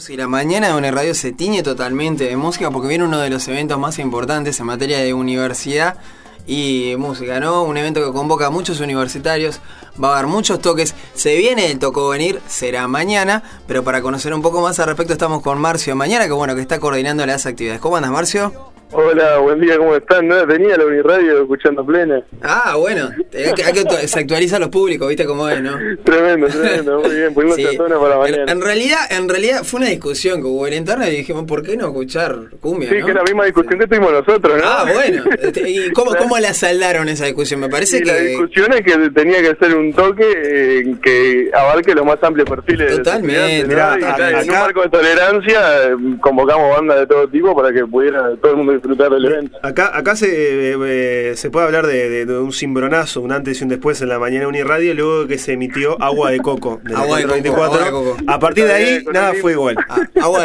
Si la mañana de Uniradio se tiñe totalmente de música porque viene uno de los eventos más importantes en materia de universidad y música, ¿no? Un evento que convoca a muchos universitarios, va a haber muchos toques, se viene el Tocovenir, será mañana, pero para conocer un poco más al respecto estamos con Marcio Mañana, que está coordinando las actividades. ¿Cómo andas, Marcio? Hola, buen día, ¿cómo están? No tenía la Uniradio escuchando plena. Ah, bueno, se actualiza a los públicos, ¿viste cómo es, no? Tremendo, muy bien, pudimos hacer zona para mañana. En realidad fue una discusión que hubo en internet y dijimos, ¿por qué no escuchar cumbia? Sí, ¿no? Que es la misma discusión que tuvimos nosotros, ¿no? Ah, bueno, ¿y cómo la saldaron esa discusión? Me parece que... La discusión es que tenía que ser un toque que abarque los más amplios perfiles. Totalmente. ¿no? En un marco de tolerancia convocamos bandas de todo tipo para que pudiera todo el mundo disfrutar del evento. Acá se puede hablar de un cimbronazo, un antes y un después en la mañana Uniradio, luego que se emitió Agua de Coco. Agua de Coco. A partir de ahí, nada fue igual. Agua de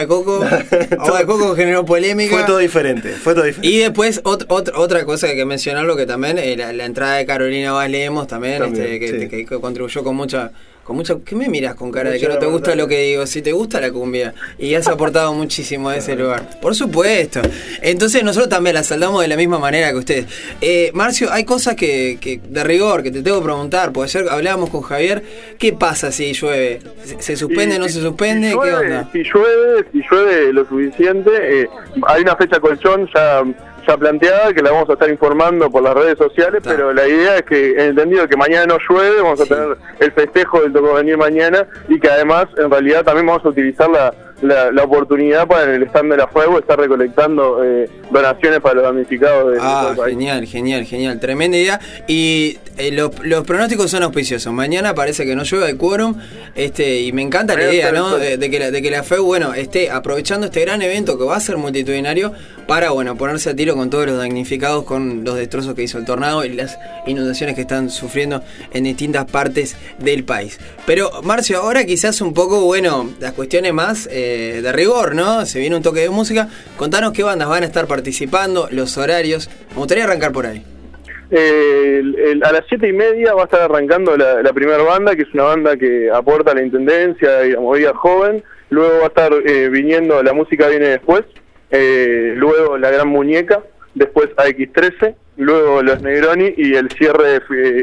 Coco generó polémica. Fue todo diferente. Y después, otra cosa que hay que mencionarlo, que también la entrada de Carolina Vaz Lemos también, que contribuyó con mucha... ¿Qué me miras con cara de que no te gusta lo que digo? Si te gusta la cumbia y has aportado muchísimo a ese lugar. Por supuesto. Entonces nosotros también la saldamos de la misma manera que ustedes. Marcio, hay cosas que de rigor que te tengo que preguntar, porque ayer hablábamos con Javier. ¿Qué pasa si llueve? ¿Se suspende, no se suspende? ¿Qué onda? Si llueve lo suficiente, hay una fecha colchón ya planteada que la vamos a estar informando por las redes sociales, pero la idea es que, en entendido que mañana no llueve, vamos a tener el festejo del Tocovenir mañana y que además, en realidad, también vamos a utilizar la oportunidad para en el stand de la Fuego estar recolectando donaciones para los damnificados de todo el país. Genial, tremenda idea. Y los pronósticos son auspiciosos. Mañana parece que no llueve, hay quórum, y me encanta la idea, ¿no? De que la FEU, esté aprovechando este gran evento que va a ser multitudinario para, ponerse a tiro con todos los damnificados, con los destrozos que hizo el tornado y las inundaciones que están sufriendo en distintas partes del país. Pero, Marcio, ahora quizás un poco, las cuestiones más de rigor, ¿no? Se viene un toque de música. Contanos qué bandas van a estar participando, los horarios. Me gustaría arrancar por ahí. A las 7:30 va a estar arrancando la primera banda, que es una banda que aporta a la intendencia y la movida joven. Luego va a estar viniendo La Música Viene Después. Luego La Gran Muñeca. Después AX13. Luego Los Negroni y el cierre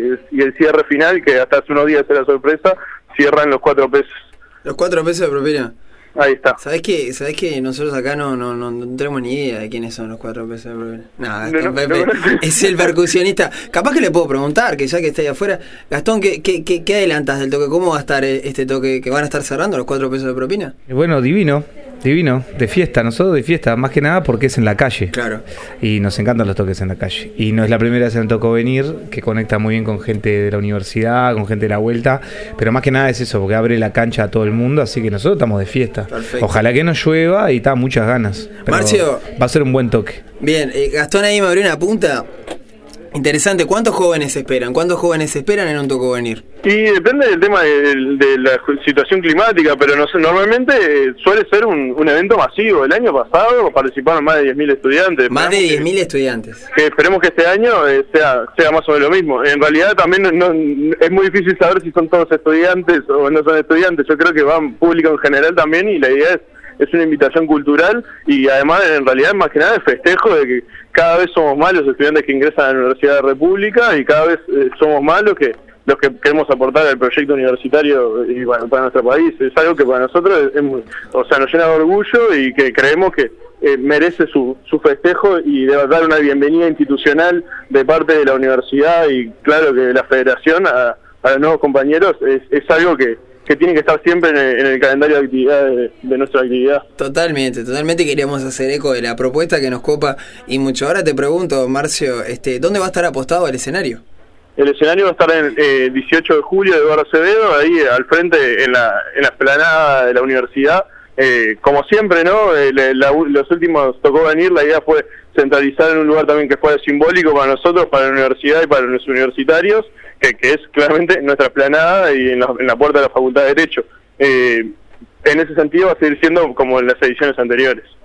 final, que hasta hace unos días era sorpresa, cierran los 4 pesos. ¿Los 4 pesos de propina? Ahí está. ¿Sabés que nosotros acá no tenemos ni idea de quiénes son los 4 pesos de propina? No, Pepe es el percusionista. Capaz que le puedo preguntar, que ya que está ahí afuera, Gastón, ¿qué adelantas del toque? ¿Cómo va a estar este toque? ¿Que van a estar cerrando los 4 pesos de propina? Bueno, divino, de fiesta, nosotros de fiesta, más que nada porque es en la calle. Claro. Y nos encantan los toques en la calle. Y no es la primera vez en el Tocovenir, que conecta muy bien con gente de la universidad, con gente de la vuelta, pero más que nada es eso, porque abre la cancha a todo el mundo, así que nosotros estamos de fiesta. Perfecto. Ojalá que no llueva y está muchas ganas. Marcio, va a ser un buen toque. Bien, Gastón ahí me abrió una punta. Interesante, ¿cuántos jóvenes esperan? ¿Cuántos jóvenes esperan en un Tocovenir? Y depende del tema de la situación climática, pero normalmente suele ser un evento masivo. El año pasado participaron más de 10.000 estudiantes. Más de 10.000 estudiantes. Que esperemos que este año sea más o menos lo mismo. En realidad también es muy difícil saber si son todos estudiantes o no son estudiantes. Yo creo que van público en general también y la idea es una invitación cultural y además en realidad más que nada el festejo de que cada vez somos más los estudiantes que ingresan a la Universidad de la República y cada vez somos más los que queremos aportar al proyecto universitario y para nuestro país. Es algo que para nosotros nos llena de orgullo y que creemos que merece su festejo y debe dar una bienvenida institucional de parte de la universidad y claro que de la federación a los nuevos compañeros es algo que tiene que estar siempre en el calendario de actividades de nuestra actividad. Totalmente, queríamos hacer eco de la propuesta que nos copa y mucho. Ahora te pregunto, Marcio, ¿dónde va a estar apostado el escenario? El escenario va a estar en 18 de julio de Eduardo Acevedo, ahí al frente en la explanada de la universidad. Como siempre, ¿no? Los últimos tocó venir, la idea fue centralizar en un lugar también que fuera simbólico para nosotros, para la universidad y para los universitarios, que es claramente nuestra explanada y en la puerta de la Facultad de Derecho. En ese sentido va a seguir siendo como en las ediciones anteriores.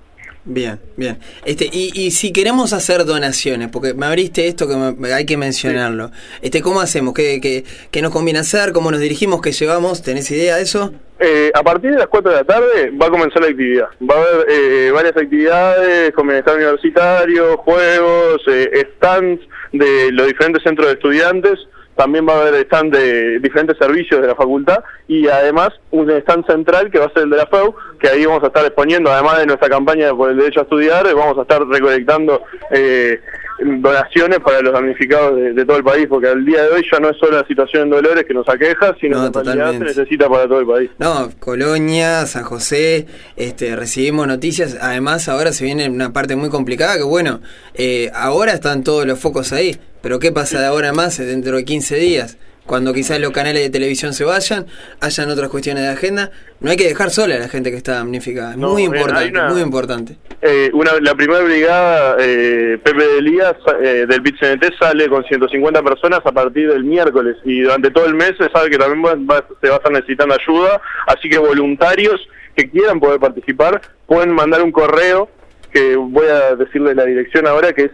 Bien, bien. Y si queremos hacer donaciones, porque me abriste esto que hay que mencionarlo. ¿Cómo hacemos? ¿Qué nos conviene hacer? ¿Cómo nos dirigimos? ¿Qué llevamos? ¿Tenés idea de eso? A partir de las 4 de la tarde va a comenzar la actividad. Va a haber varias actividades, como bienestar universitario, juegos, stands de los diferentes centros de estudiantes. También va a haber stand de diferentes servicios de la facultad y además un stand central que va a ser el de la FEU, que ahí vamos a estar exponiendo, además de nuestra campaña por el derecho a estudiar, vamos a estar recolectando donaciones para los damnificados de todo el país, porque al día de hoy ya no es solo la situación en Dolores que nos aqueja, sino que en realidad se necesita para todo el país. No, Colonia, San José, recibimos noticias, además ahora se viene una parte muy complicada, que bueno, ahora están todos los focos ahí, pero ¿qué pasa de ahora más dentro de 15 días? Cuando quizás los canales de televisión se vayan, hayan otras cuestiones de agenda, no hay que dejar sola a la gente que está damnificada. Es muy importante, muy importante. La primera brigada, Pepe de Elías, del PIT-CNT, sale con 150 personas a partir del miércoles. Y durante todo el mes se sabe que también se va a estar necesitando ayuda. Así que voluntarios que quieran poder participar pueden mandar un correo, que voy a decirle la dirección ahora, que es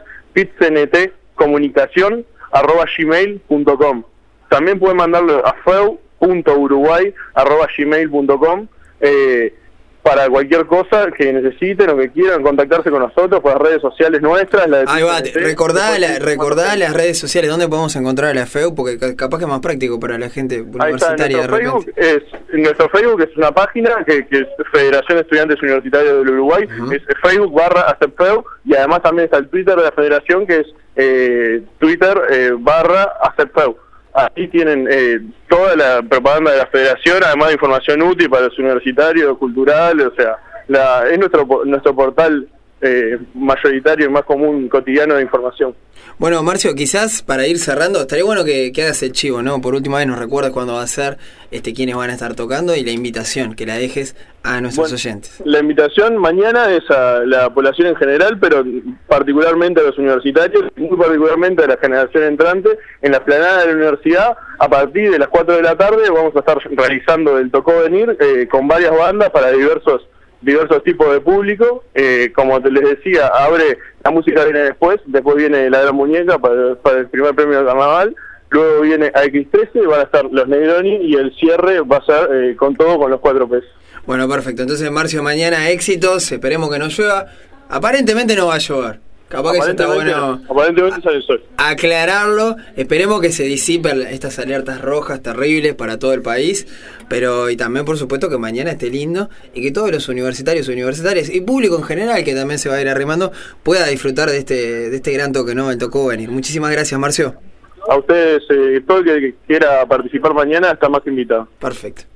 pitcntcomunicacion@gmail.com. También pueden mandarlo a feu.uruguay@gmail.com para cualquier cosa que necesiten o que quieran contactarse con nosotros por las redes sociales nuestras. Ahí va, recordá las redes sociales, ¿dónde podemos encontrar a la FEU? Porque capaz que es más práctico para la gente universitaria. Nuestro Facebook es una página que es Federación de Estudiantes Universitarios del Uruguay, es Facebook/AcepFeu, y además también está el Twitter de la Federación, que es Twitter/AcepFeu. Ahí tienen toda la propaganda de la Federación, además de información útil para los universitarios, cultural, o sea, es nuestro portal mayoritario y más común, cotidiano de información. Bueno, Marcio, quizás para ir cerrando, estaría bueno que hagas el chivo, ¿no? Por última vez nos recuerdas cuándo va a ser, quiénes van a estar tocando, y la invitación, que la dejes a nuestros oyentes. La invitación mañana es a la población en general, pero particularmente a los universitarios, muy particularmente a la generación entrante, en la explanada de la universidad. A partir de las 4 de la tarde vamos a estar realizando el Tocó Venir con varias bandas para diversos tipos de público. Como les decía, la música viene después viene La Gran Muñeca para el primer premio de carnaval, luego viene AX13, van a estar los Negroni, y el cierre va a ser con los 4 pesos. Bueno, perfecto. Entonces, Marcio, mañana éxitos, esperemos que no llueva. Aparentemente no va a llover. Capaz que eso está bueno. Aparentemente sale el sol. Aclararlo. Esperemos que se disipen estas alertas rojas terribles para todo el país. Y también, por supuesto, que mañana esté lindo y que todos los universitarios, universitarias y público en general, que también se va a ir arrimando, pueda disfrutar de este gran toque, ¿no? El Tocó Venir. Muchísimas gracias, Marcio. A ustedes, todo el que quiera participar mañana está más que invitado. Perfecto.